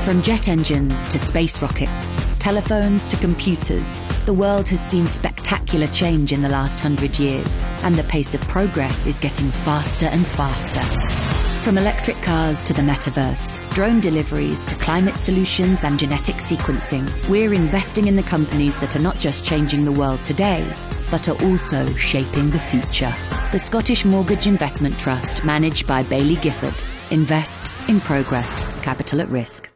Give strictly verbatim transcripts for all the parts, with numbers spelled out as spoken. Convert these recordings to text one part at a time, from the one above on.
From jet engines to space rockets, telephones to computers, the world has seen spectacular change in the last hundred years, and the pace of progress is getting faster and faster. From electric cars to the metaverse, drone deliveries to climate solutions and genetic sequencing, we're investing in the companies that are not just changing the world today, but are also shaping the future. The Scottish Mortgage Investment Trust, managed by Baillie Gifford. Invest in progress. Capital at risk.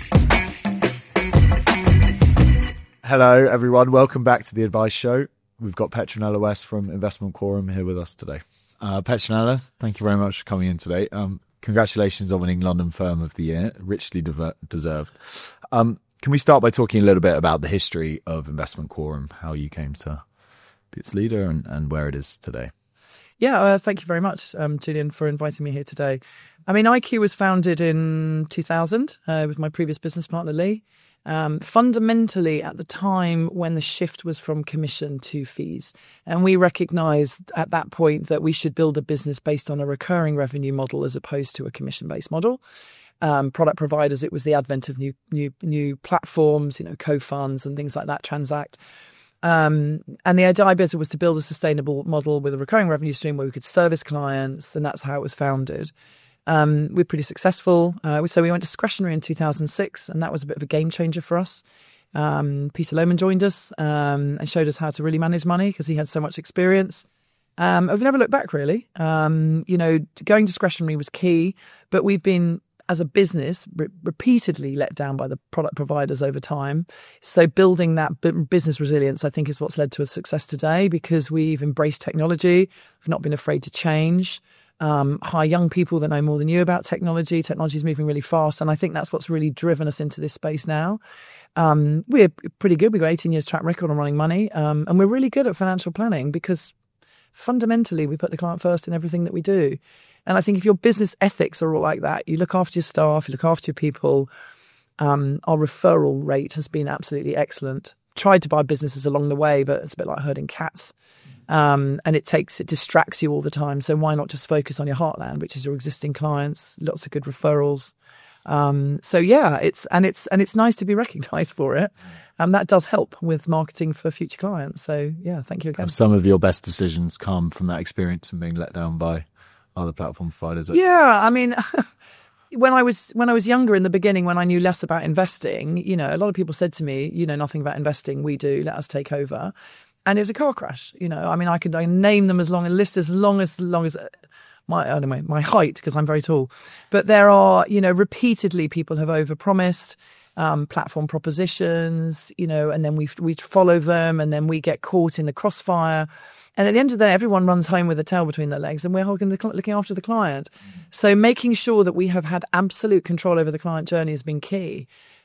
Hello, everyone. Welcome back to The Advice Show. We've got Petronella West from Investment Quorum here with us today. Uh, Petronella, thank you very much for coming in today. Um, congratulations on winning London Firm of the Year. Richly de- deserved. Um, can we start by talking a little bit about the history of Investment Quorum, how you came to be its leader and, and where it is today? Yeah, uh, thank you very much, um, Julian, for inviting me here today. I mean, I Q was founded in two thousand uh, with my previous business partner, Lee. Um, fundamentally, at the time when the shift was from commission to fees. And we recognised at that point that we should build a business based on a recurring revenue model as opposed to a commission-based model. Um, product providers, it was the advent of new new new platforms, you know, co-funds and things like that, Transact. Um, and the idea was to build a sustainable model with a recurring revenue stream where we could service clients, and that's how it was founded. Um, we're pretty successful. Uh, so we went discretionary in two thousand six, and that was a bit of a game changer for us. Um, Peter Lohman joined us um, and showed us how to really manage money because he had so much experience. Um, I've never looked back, really. Um, you know, going discretionary was key, but we've been, as a business, re- repeatedly let down by the product providers over time. So building that b- business resilience, I think, is what's led to a success today because we've embraced technology. We've not been afraid to change. Um, hire young people that know more than you about technology. Technology is moving really fast. And I think that's what's really driven us into this space now. Um, we're pretty good. We've got eighteen years track record on running money. Um, and we're really good at financial planning because fundamentally we put the client first in everything that we do. And I think if your business ethics are all like that, you look after your staff, you look after your people. Um, our referral rate has been absolutely excellent. Tried to buy businesses along the way, but it's a bit like herding cats. Um, and it takes, it distracts you all the time. So why not just focus on your heartland, which is your existing clients, lots of good referrals. Um, so yeah, it's, and it's, and it's nice to be recognized for it. And that does help with marketing for future clients. So yeah, thank you again. Have some of your best decisions come from that experience and being let down by other platform providers? Yeah. I mean, when I was, when I was younger in the beginning, when I knew less about investing, you know, a lot of people said to me, you know, nothing about investing. We do, let us take over. And it was a car crash, you know. I mean, I could I name them as long a list as long as long as my anyway my height because I'm very tall. But there are, you know, repeatedly people have overpromised um, platform propositions, you know, and then we we follow them, and then we get caught in the crossfire. And at the end of the day, everyone runs home with a tail between their legs, and we're looking looking after the client. Mm-hmm. So making sure that we have had absolute control over the client journey has been key.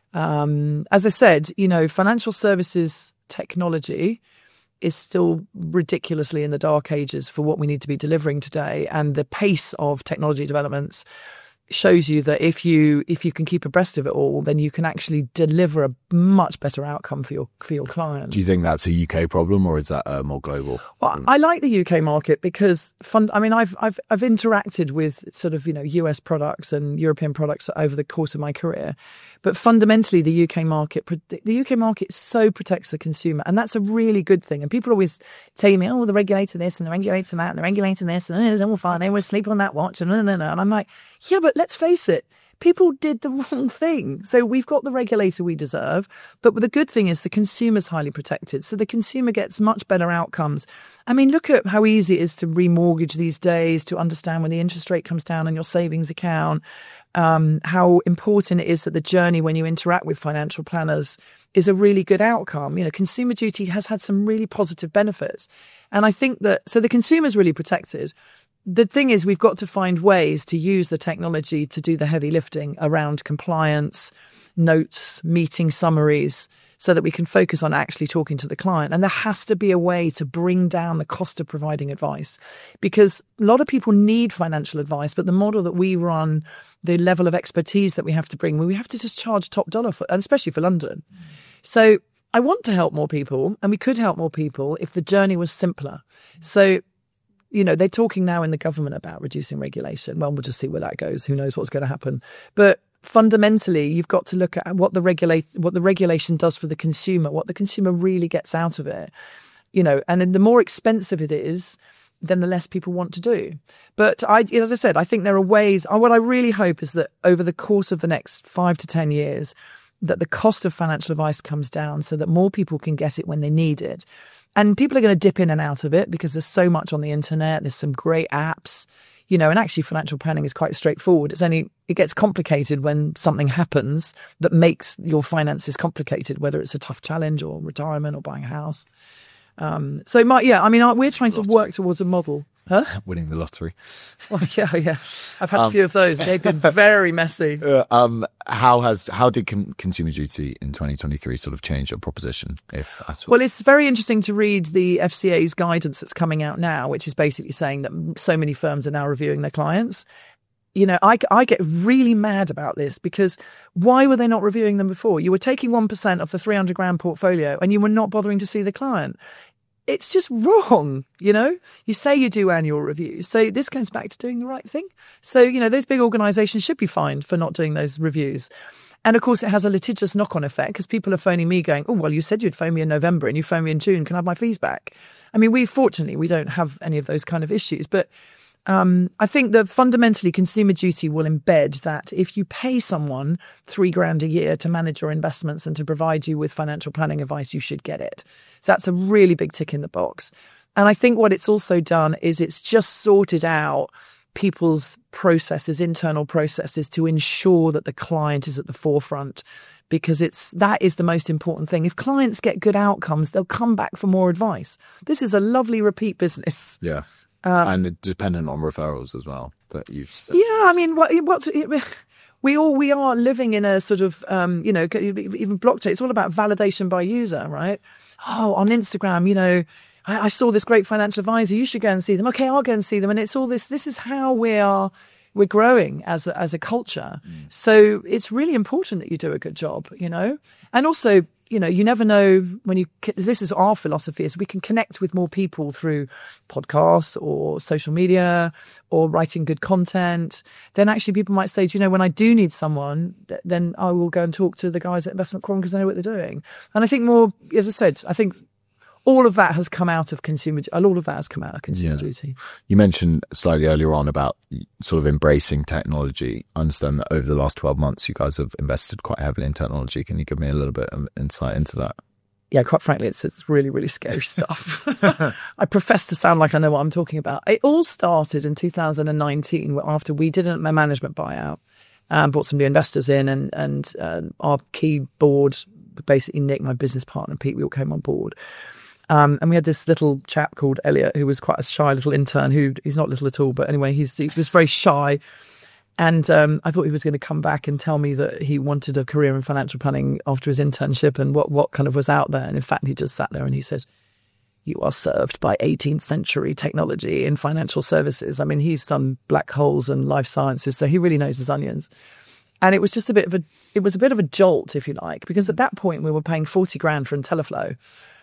Um, as I said, you know, financial services technology is still ridiculously in the dark ages for what we need to be delivering today. And the pace of technology developments shows you that if you if you can keep abreast of it all, then you can actually deliver a much better outcome for your for your client. Do you think that's a U K problem, or is that uh, more global? Well, I like the U K market because fun, I mean, I've I've I've interacted with sort of, you know, U S products and European products over the course of my career, but fundamentally the U K market the U K market so protects the consumer, and that's a really good thing. And people always tell me, oh, the regulator this and the regulator that and the regulator this and it's all fine. They will sleep on that watch and no, no, no. And I'm like, yeah, but let's face it, people did the wrong thing. So we've got the regulator we deserve. But the good thing is the consumer's highly protected. So the consumer gets much better outcomes. I mean, look at how easy it is to remortgage these days, to understand when the interest rate comes down on your savings account, um, how important it is that the journey when you interact with financial planners is a really good outcome. You know, Consumer Duty has had some really positive benefits. And I think that, so the consumer's really protected. The thing is, we've got to find ways to use the technology to do the heavy lifting around compliance, notes, meeting summaries, so that we can focus on actually talking to the client. And there has to be a way to bring down the cost of providing advice, because a lot of people need financial advice, but the model that we run, the level of expertise that we have to bring, we have to just charge top dollar, for, and especially for London. Mm. So I want to help more people, and we could help more people if the journey was simpler. So, you know, they're talking now in the government about reducing regulation. Well, we'll just see where that goes. Who knows what's going to happen. But fundamentally, you've got to look at what the regulate, what the regulation does for the consumer, what the consumer really gets out of it. You know, and then the more expensive it is, then the less people want to do. But I, as I said, I think there are ways. What I really hope is that over the course of the next five to ten years, that the cost of financial advice comes down so that more people can get it when they need it. And people are going to dip in and out of it because there's so much on the internet. There's some great apps, you know, and actually financial planning is quite straightforward. It's only, it gets complicated when something happens that makes your finances complicated, whether it's a tough challenge or retirement or buying a house. Um, so, my, yeah, I mean, we're trying to work towards a model. Huh? Winning the lottery. Well, yeah, yeah. I've had um, a few of those. They've been very messy. Uh, um, how has how did com- Consumer Duty in twenty twenty-three sort of change your proposition, if at all? Well, it's very interesting to read the F C A's guidance that's coming out now, which is basically saying that so many firms are now reviewing their clients. You know, I, I get really mad about this because why were they not reviewing them before? You were taking one percent of the three hundred grand portfolio and you were not bothering to see the client. It's just wrong, you know? You say you do annual reviews. So this goes back to doing the right thing. So, you know, those big organisations should be fined for not doing those reviews. And of course, it has a litigious knock-on effect because people are phoning me going, oh, well, you said you'd phone me in November and you phoned me in June. Can I have my fees back? I mean, we fortunately, we don't have any of those kind of issues. But Um, I think that fundamentally Consumer Duty will embed that if you pay someone three grand a year to manage your investments and to provide you with financial planning advice, you should get it. So that's a really big tick in the box. And I think what it's also done is it's just sorted out people's processes, internal processes, to ensure that the client is at the forefront, because it's that is the most important thing. If clients get good outcomes, they'll come back for more advice. This is a lovely repeat business. Yeah. Uh, and dependent on referrals as well that you've said. Yeah, I mean, what, what's we all we are living in a sort of um, you know, even blockchain. It's all about validation by user, right? Oh, on Instagram, you know, I, I saw this great financial advisor. You should go and see them. Okay, I'll go and see them. And it's all this. This is how we are. We're growing as a, as a culture. Mm. So it's really important that you do a good job, you know, and also. You know, you never know when you, this is our philosophy, is we can connect with more people through podcasts or social media or writing good content. Then actually people might say, do you know, when I do need someone, then I will go and talk to the guys at Investment Quorum because they know what they're doing. And I think more, as I said, I think all of that has come out of consumer, all of that has come out of Consumer yeah. Duty. You mentioned slightly earlier on about sort of embracing technology. I understand that over the last twelve months, you guys have invested quite heavily in technology. Can you give me a little bit of insight into that? Yeah, quite frankly, it's it's really, really scary stuff. I profess to sound like I know what I'm talking about. It all started in two thousand nineteen after we did a management buyout and brought some new investors in, and, and uh, our key board, basically Nick, my business partner, and Pete, we all came on board. Um, and we had this little chap called Elliot, who was quite a shy little intern, who he's not little at all, but anyway, he's, he was very shy. And um, I thought he was going to come back and tell me that he wanted a career in financial planning after his internship and what, what kind of was out there. And in fact, he just sat there and he said, you are served by eighteenth century technology in financial services. I mean, he's done black holes and life sciences, so he really knows his onions. And it was just a bit of a, it was a bit of a jolt, if you like, because at that point we were paying forty grand for IntelliFlow.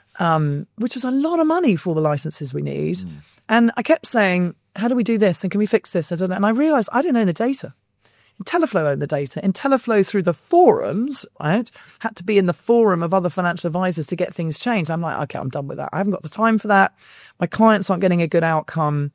Um, which was a lot of money for the licenses we need. Mm. And I kept saying, how do we do this? And can we fix this? I don't know. And I realised I didn't own the data. IntelliFlow owned the data. IntelliFlow, through the forums, right, had to be in the forum of other financial advisors to get things changed. I'm like, okay, I'm done with that. I haven't got the time for that. My clients aren't getting a good outcome.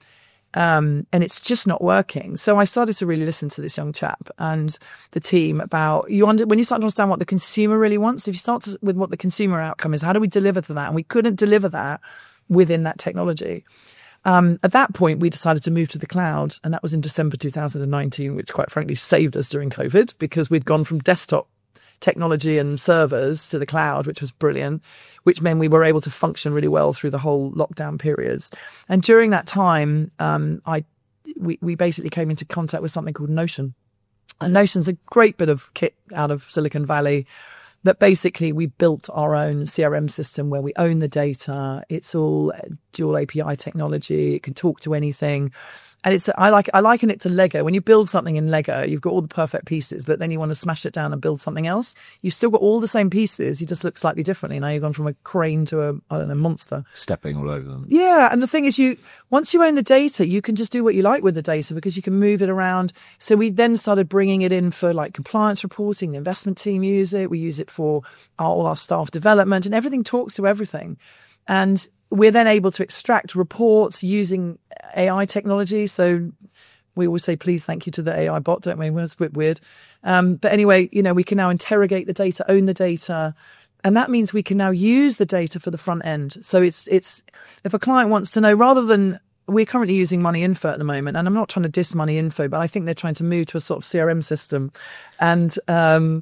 Um, and it's just not working. So I started to really listen to this young chap and the team about you under, when you start to understand what the consumer really wants. If you start to, with what the consumer outcome is, how do we deliver to that? And we couldn't deliver that within that technology. Um, at that point, we decided to move to the cloud, and that was in December two thousand nineteen, which quite frankly saved us during COVID because we'd gone from desktop technology and servers to the cloud, which was brilliant, which meant we were able to function really well through the whole lockdown periods. And during that time, um, I we, we basically came into contact with something called Notion. And Notion's a great bit of kit out of Silicon Valley that basically we built our own C R M system where we own the data. It's all dual A P I technology. It can talk to anything. And it's I like I liken it to Lego. When you build something in Lego, you've got all the perfect pieces, but then you want to smash it down and build something else. You've still got all the same pieces. You just look slightly differently. Now you've gone from a crane to a I don't know monster. Stepping all over them. Yeah, and the thing is, you once you own the data, you can just do what you like with the data because you can move it around. So we then started bringing it in for like compliance reporting. The investment team use it. We use it for our, all our staff development, and everything talks to everything. And we're then able to extract reports using A I technology. So we always say, please, thank you to the A I bot, don't we? Well, it's a bit weird. Um, but anyway, you know, we can now interrogate the data, own the data. And that means we can now use the data for the front end. So it's, it's if a client wants to know, rather than, we're currently using Money Info at the moment, and I'm not trying to diss Money Info, but I think they're trying to move to a sort of C R M system. And um,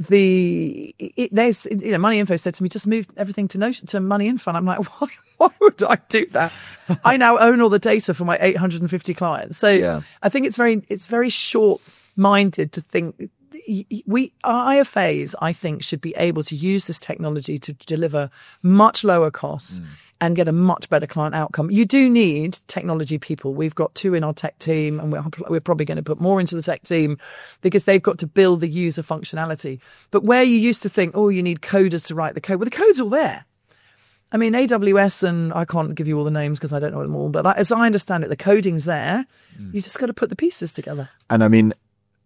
the it, there's, you know, Money Info said to me, just move everything to Notion, to Money Info. And I'm like, why? Why would I do that? I now own all the data for my eight hundred fifty clients. So yeah. I think it's very, it's very short-minded to think we, our I F As, I think, should be able to use this technology to deliver much lower costs mm. and get a much better client outcome. You do need technology people. We've got two in our tech team, and we're, we're probably going to put more into the tech team because they've got to build the user functionality. But where you used to think, oh, you need coders to write the code, well, the code's all there. I mean, A W S, and I can't give you all the names because I don't know them all, but as I understand it, the coding's there. Mm. You just got to put the pieces together. And I mean,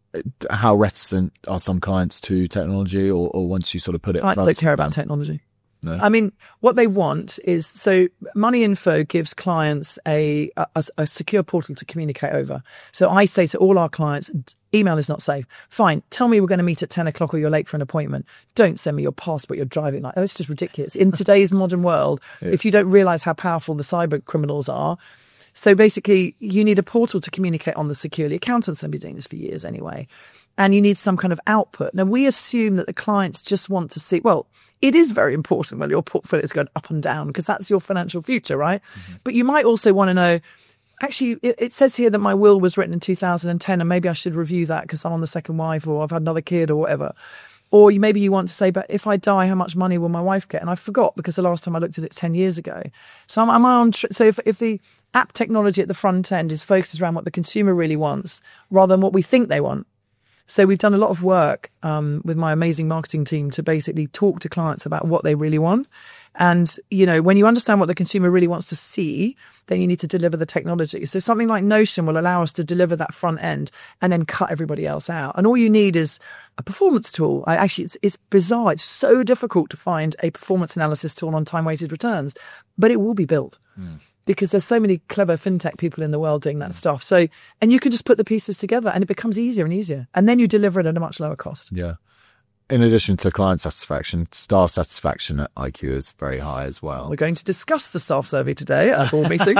how reticent are some clients to technology, or, or once you sort of put it? Clients don't care about technology. No. I mean, what they want is, so Money Info gives clients a, a, a secure portal to communicate over. So I say to all our clients, email is not safe. Fine, tell me we're going to meet at ten o'clock or you're late for an appointment. Don't send me your passport, you're driving like, oh, it's just ridiculous. In today's modern world, yeah. if you don't realise how powerful the cyber criminals are, so basically you need a portal to communicate on the securely. Accountants have been doing this for years anyway. And you need some kind of output. Now, we assume that the clients just want to see, well, it is very important when your portfolio is going up and down because that's your financial future, right? Mm-hmm. But you might also want to know, actually, it, it says here that my will was written in two thousand ten and maybe I should review that because I'm on the second wife or I've had another kid or whatever. Or you, maybe you want to say, but if I die, how much money will my wife get? And I forgot because the last time I looked at it ten years ago. So am, am I on? Tr- so if, if the app technology at the front end is focused around what the consumer really wants rather than what we think they want. So we've done a lot of work um, with my amazing marketing team to basically talk to clients about what they really want. And, you know, when you understand what the consumer really wants to see, then you need to deliver the technology. So something like Notion will allow us to deliver that front end and then cut everybody else out. And all you need is a performance tool. I actually, it's, it's bizarre. It's so difficult to find a performance analysis tool on time-weighted returns, but it will be built. Mm. Because there's so many clever fintech people in the world doing that stuff. So, and you can just put the pieces together and it becomes easier and easier. And then you deliver it at a much lower cost. Yeah. In addition to client satisfaction, staff satisfaction at I Q is very high as well. We're going to discuss the staff survey today at our board meeting.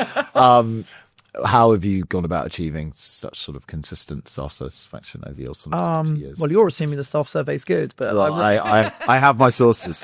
um, how have you gone about achieving such sort of consistent staff satisfaction over your sort of um, twenty years? Well, you're assuming the staff survey is good, but well, I, I, I have my sources.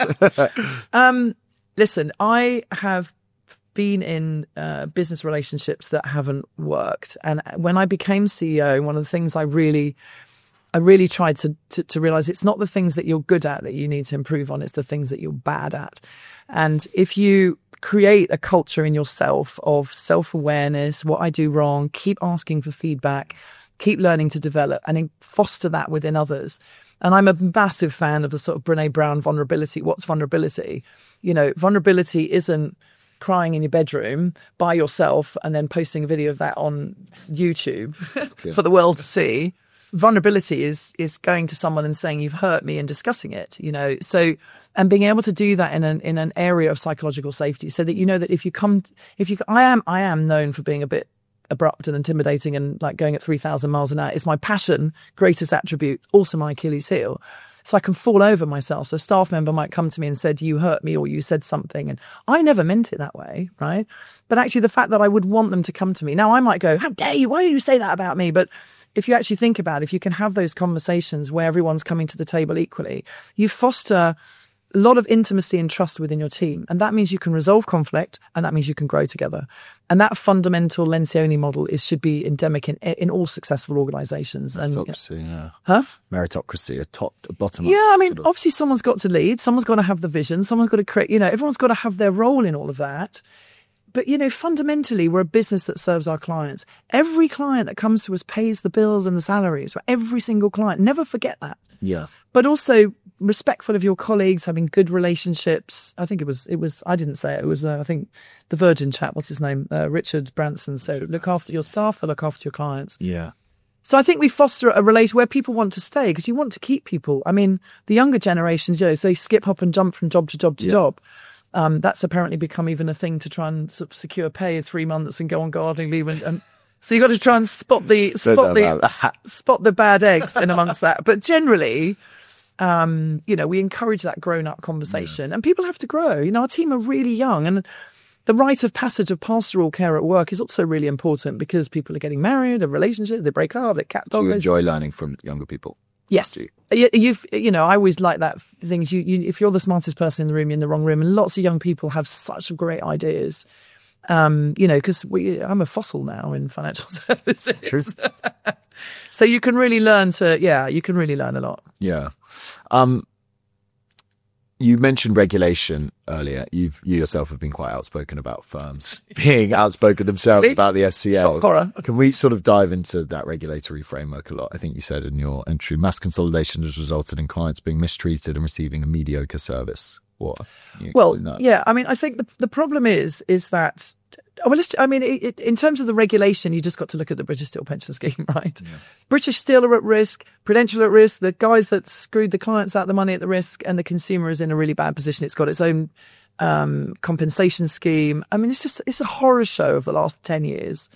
um, listen, I have been in uh, business relationships that haven't worked. And when I became C E O, one of the things I really, I really tried to, to, to realize it's not the things that you're good at that you need to improve on. It's the things that you're bad at. And if you create a culture in yourself of self-awareness, what I do wrong, keep asking for feedback, keep learning to develop and foster that within others. And I'm a massive fan of the sort of Brene Brown vulnerability. What's vulnerability? You know, vulnerability isn't crying in your bedroom by yourself and then posting a video of that on YouTube yeah. for the world to see. Vulnerability is is going to someone and saying you've hurt me and discussing it, you know. So, and being able to do that in an in an area of psychological safety, so that you know that if you come, if you, I am I am known for being a bit abrupt and intimidating and like going at three thousand miles an hour. It's my passion, greatest attribute, also my Achilles heel. So I can fall over myself. So a staff member might come to me and said, you hurt me or you said something. And I never meant it that way, right? But actually the fact that I would want them to come to me. Now I might go, how dare you? Why did you say that about me? But if you actually think about it, if you can have those conversations where everyone's coming to the table equally, you foster a lot of intimacy and trust within your team. And that means you can resolve conflict and that means you can grow together. And that fundamental Lencioni model is should be endemic in in all successful organizations. Meritocracy, and, yeah. Huh? Meritocracy, a top, a bottom Yeah, up, I mean, sort of. obviously someone's got to lead. Someone's got to have the vision. Someone's got to create, you know, everyone's got to have their role in all of that. but, you know, fundamentally, we're a business that serves our clients. Every client that comes to us pays the bills and the salaries. Every single client. Never forget that. Yeah. But also respectful of your colleagues, having good relationships. I think it was, it was, I didn't say it, it was, uh, I think the Virgin chap, what's his name? Uh, Richard Branson. So look after your staff or look after your clients. Yeah. So I think we foster a relation where people want to stay because you want to keep people. I mean, the younger generations, you know, so they skip, hop and jump from job to job to yeah. job. Um, that's apparently become even a thing to try and sort of secure pay in three months and go on gardening leave. And, and so you've got to try and spot the spot the spot the bad eggs in amongst that. But generally, um, you know, we encourage that grown-up conversation, yeah. and people have to grow. You know, our team are really young, and the rite of passage of pastoral care at work is also really important because people are getting married, a relationship, they break up, they cat dog. Do you enjoy learning from younger people? Yes. You, you've, you know, I always like that things. You, you, if you're the smartest person in the room, you're in the wrong room. And lots of young people have such great ideas. Um, you know, because we, I'm a fossil now in financial services. True. So you can really learn to, yeah, you can really learn a lot. Yeah. Um, you mentioned regulation earlier. You've you yourself have been quite outspoken about firms being outspoken themselves Really? about the S C L. Shock horror. Can we sort of dive into that regulatory framework a lot? I think you said in your entry, mass consolidation has resulted in clients being mistreated and receiving a mediocre service. What? Well, yeah. I mean, I think the the problem is is that. Well, let's, I mean, it, it, in terms of the regulation, you just got to look at the British Steel pension scheme, right? Yeah. British Steel are at risk, Prudential at risk, the guys that screwed the clients out the money at the risk, and the consumer is in a really bad position. It's got its own um, compensation scheme. I mean, it's just, it's a horror show of the last ten years.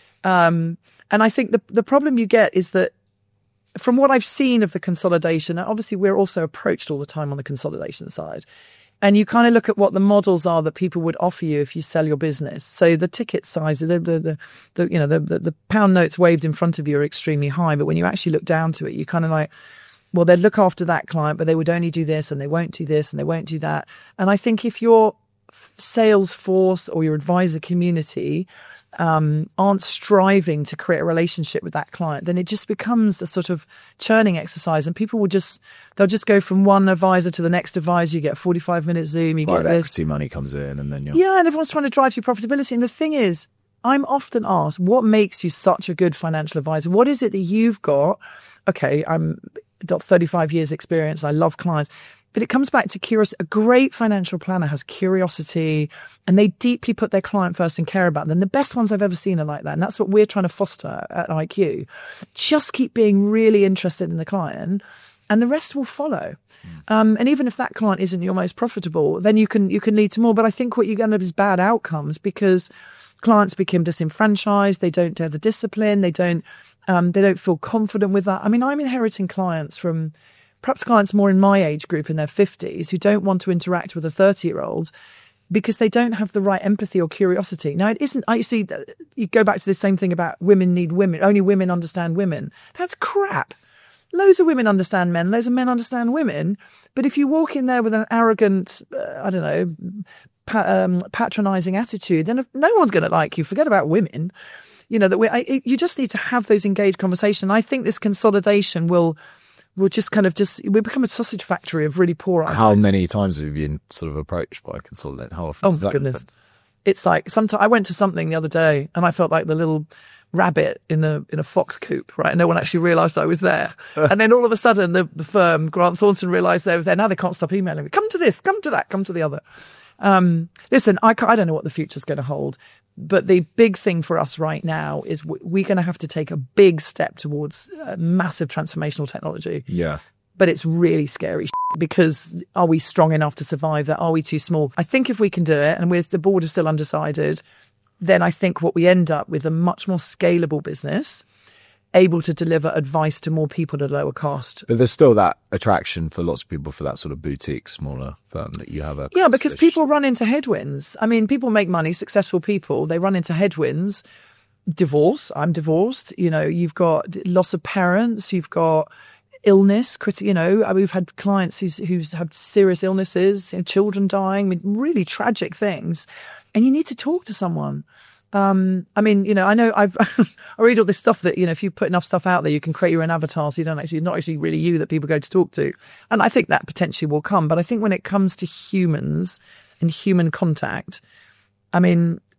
Um, and I think the the problem you get is that from what I've seen of the consolidation, and obviously we're also approached all the time on the consolidation side, and you kind of look at what the models are that people would offer you if you sell your business. So the ticket size, the the, the, the you know the, the the pound notes waved in front of you are extremely high, but when you actually look down to it, you kind of like, well, they'd look after that client, but they would only do this, and they won't do this, and they won't do that. And I think if your sales force or your advisor community um, aren't striving to create a relationship with that client, then it just becomes a sort of churning exercise, and people will just, they'll just go from one advisor to the next advisor. You get a forty-five minute Zoom, you Private get this. equity money comes in, and then you're... Yeah, and everyone's trying to drive your profitability. And the thing is, I'm often asked, what makes you such a good financial advisor? What is it that you've got? Okay, I'm got thirty-five years experience. I love clients. But it comes back to curiosity. A great financial planner has curiosity, and they deeply put their client first and care about them. The best ones I've ever seen are like that. And that's what we're trying to foster at I Q. Just keep being really interested in the client, and the rest will follow. Mm. Um, and even if that client isn't your most profitable, then you can you can lead to more. But I think what you're going to have is bad outcomes because clients become disenfranchised. They don't have the discipline. They don't um, they don't feel confident with that. I mean, I'm inheriting clients from perhaps clients more in my age group in their fifties who don't want to interact with a thirty-year-old because they don't have the right empathy or curiosity. Now, it isn't, I see, you go back to the same thing about women need women, only women understand women. That's crap. Loads of women understand men, loads of men understand women. But if you walk in there with an arrogant, uh, I don't know, pa- um, patronizing attitude, then no one's going to like you. Forget about women. You know, that we, I, you just need to have those engaged conversations. I think this consolidation will... We'll just kind of just, we become a sausage factory of really poor ideas. How many times have you been sort of approached by a consultant? How often? Oh, does my that goodness. happen? It's like, sometimes I went to something the other day and I felt like the little rabbit in a in a fox coop, right? And no one actually realised I was there. And then all of a sudden, the, the firm, Grant Thornton, realised they were there. Now they can't stop emailing me. Come to this, come to that, come to the other. Um, listen, I, I don't know what the future's going to hold. But the big thing for us right now is we're going to have to take a big step towards uh, massive transformational technology. Yeah. But it's really scary because are we strong enough to survive that? Are we too small? I think if we can do it, and with the board is still undecided, then I think what we end up with a much more scalable business, able to deliver advice to more people at a lower cost. But there's still that attraction for lots of people for that sort of boutique, smaller firm that you have. A yeah, because people run into headwinds. I mean, people make money, successful people, they run into headwinds. Divorce, I'm divorced. You know, you've got loss of parents, you've got illness, criti- you know, we've had clients who's, who's had serious illnesses, you know, children dying, I mean, really tragic things. And you need to talk to someone. Um, I mean, you know, I know I've, I read all this stuff that, you know, if you put enough stuff out there, you can create your own avatar. So you don't actually, not actually really you that people go to talk to. And I think that potentially will come. But I think when it comes to humans and human contact, I mean,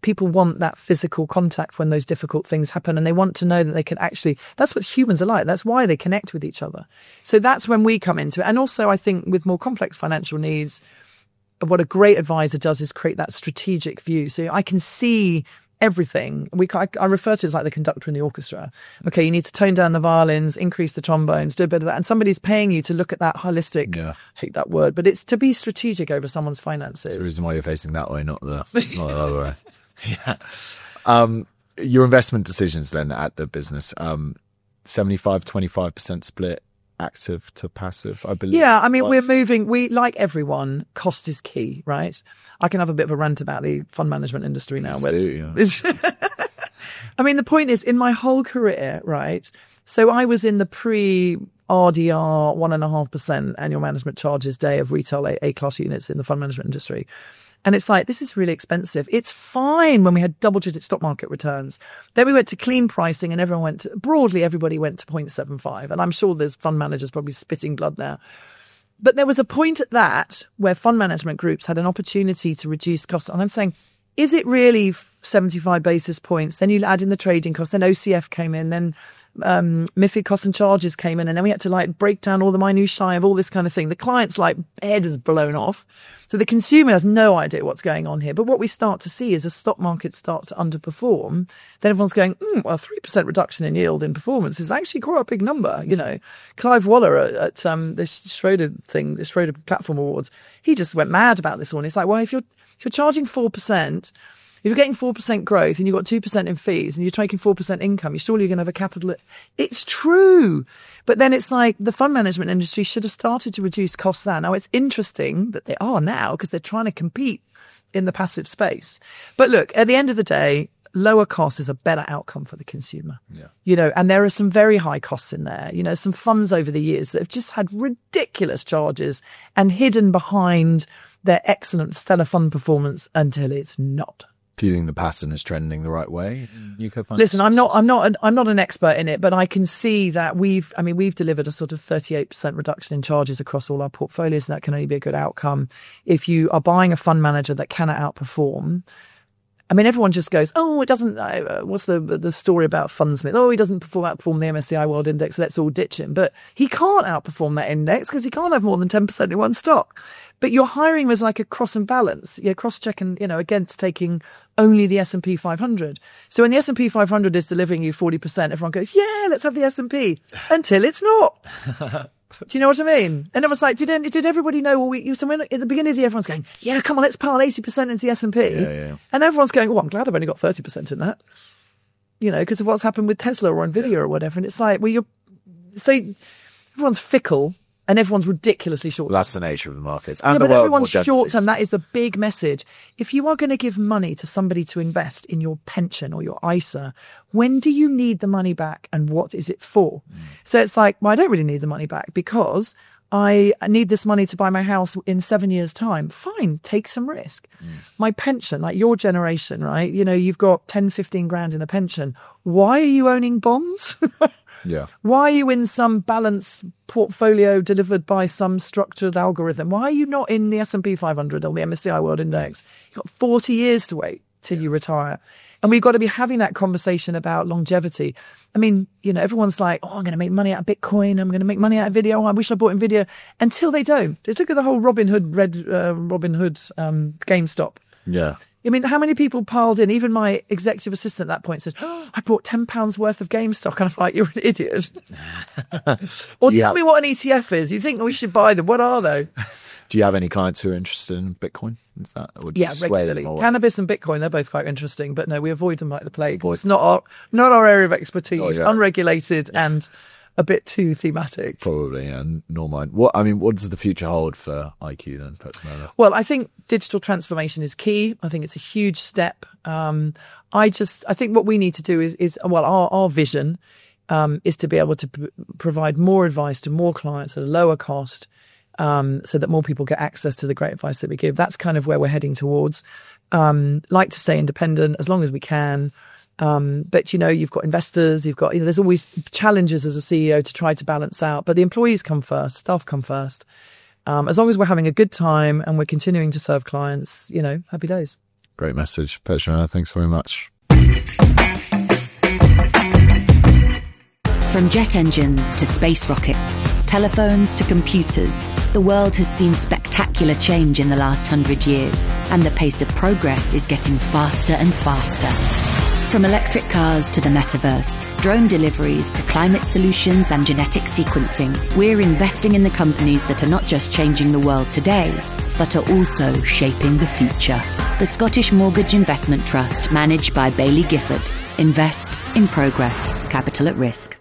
people want that physical contact when those difficult things happen, and they want to know that they can actually, that's what humans are like. That's why they connect with each other. So that's when we come into it. And also, I think with more complex financial needs, what a great advisor does is create that strategic view. So I can see everything. We, I, I refer to it as like the conductor in the orchestra. Okay, you need to tone down the violins, increase the trombones, do a bit of that. And somebody's paying you to look at that holistic, Yeah. I hate that word, but it's to be strategic over someone's finances. That's the reason why you're facing that way, not the, not the other way. Yeah. Um, your investment decisions then at the business, um, seventy-five, twenty-five percent split, active to passive, I believe. Yeah, I mean, What's- we're moving. We, like everyone, cost is key, right? I can have a bit of a rant about the fund management industry now. Please But do, yeah. I mean, the point is, in my whole career, right? So I was in the pre R D R one and a half percent annual management charges day of retail A- A-class units in the fund management industry. And it's like, this is really expensive. It's fine when we had double digit stock market returns. Then we went to clean pricing and everyone went to, broadly, everybody went to zero point seven five. And I'm sure there's fund managers probably spitting blood now. But there was a point at that where fund management groups had an opportunity to reduce costs. And I'm saying, is it really seventy-five basis points? Then you add in the trading costs. Then O C F came in. Then um, MiFID costs and charges came in. And then we had to like break down all the minutiae of all this kind of thing. The client's like head is blown off. So the consumer has no idea what's going on here. But what we start to see is as stock market starts to underperform, then everyone's going, mm, well, three percent reduction in yield in performance is actually quite a big number. You know, Clive Waller at, at um, this Schroeder thing, the Schroeder Platform Awards, he just went mad about this one. It's like, well, if you're, if you're charging four percent, if you're getting four percent growth and you've got two percent in fees and you're taking four percent income, you're surely going to have a capital. It's true. But then it's like the fund management industry should have started to reduce costs there. Now, it's interesting that they are now because they're trying to compete in the passive space. But look, at the end of the day, lower cost is a better outcome for the consumer. Yeah. You know, and there are some very high costs in there. You know, some funds over the years that have just had ridiculous charges and hidden behind their excellent stellar fund performance until it's not. Do you think the pattern is trending the right way? U K funds? Listen, I'm not, I'm not, an, I'm not an expert in it, but I can see that we've, I mean, we've delivered a sort of thirty-eight percent reduction in charges across all our portfolios, and that can only be a good outcome. If you are buying a fund manager that cannot outperform, I mean, everyone just goes, oh, it doesn't, uh, what's the the story about Fundsmith? Oh, he doesn't perform, outperform the M S C I World Index, let's all ditch him. But he can't outperform that index because he can't have more than ten percent in one stock. But you're hiring him as like a cross and balance, yeah, cross check and, you know, against taking only the S and P five hundred. So when the S and P five hundred is delivering you forty percent, everyone goes, yeah, let's have the S and P until it's not. Do you know what I mean? And it was like, did did everybody know? Well, we, you, so when, at the beginning of the year, everyone's going, yeah, come on, let's pile eighty percent into the S and P. Yeah, yeah. And everyone's going, well, I'm glad I've only got thirty percent in that. You know, because of what's happened with Tesla or Nvidia or whatever. And it's like, well, you're, so everyone's fickle and everyone's ridiculously short. Well, that's the nature of the markets. And Yeah, the but world everyone's more short term. generally. That is the big message. If you are going to give money to somebody to invest in your pension or your I S A, when do you need the money back and what is it for? Mm. So it's like, well, I don't really need the money back because I need this money to buy my house in seven years' time. Fine, take some risk. Mm. My pension, like your generation, right? You know, you've got ten, fifteen grand in a pension. Why are you owning bonds? Yeah. Why are you in some balance portfolio delivered by some structured algorithm? Why are you not in the S and P five hundred or the M S C I World Index? You've got forty years to wait till yeah. you retire. And we've got to be having that conversation about longevity. I mean, you know, everyone's like, oh, I'm going to make money out of Bitcoin. I'm going to make money out of video. Oh, I wish I bought Nvidia. Until they don't. Just look at the whole Robin Hood, Red uh, Robin Hood um, GameStop. Yeah. I mean, how many people piled in? Even my executive assistant at that point said, oh, I bought ten pounds worth of GameStop. And I'm like, you're an idiot. Or Yeah. tell me what an E T F is. You think we should buy them. What are they? Do you have any clients who are interested in Bitcoin? Is that, or do you Yeah, sway regularly. them away? Cannabis and Bitcoin, they're both quite interesting. But no, we avoid them like the plague. It's not our, not our area of expertise. Oh, yeah. Unregulated and a bit too thematic. Probably, and nor mine. What I mean, what does the future hold for I Q then, Petronella? Well, I think digital transformation is key. I think it's a huge step. Um, I just, I think what we need to do is, is well, our, our vision um, is to be able to p- provide more advice to more clients at a lower cost, um, so that more people get access to the great advice that we give. That's kind of where we're heading towards. Um, like to stay independent as long as we can. Um, but, you know, you've got investors, you've got, you know, there's always challenges as a C E O to try to balance out. But the employees come first, staff come first. Um, as long as we're having a good time and we're continuing to serve clients, you know, happy days. Great message. Petronella, thanks very much. From jet engines to space rockets, telephones to computers, the world has seen spectacular change in the last hundred years, and the pace of progress is getting faster and faster. From electric cars to the metaverse, drone deliveries to climate solutions and genetic sequencing, we're investing in the companies that are not just changing the world today, but are also shaping the future. The Scottish Mortgage Investment Trust, managed by Baillie Gifford. Invest in progress. Capital at risk.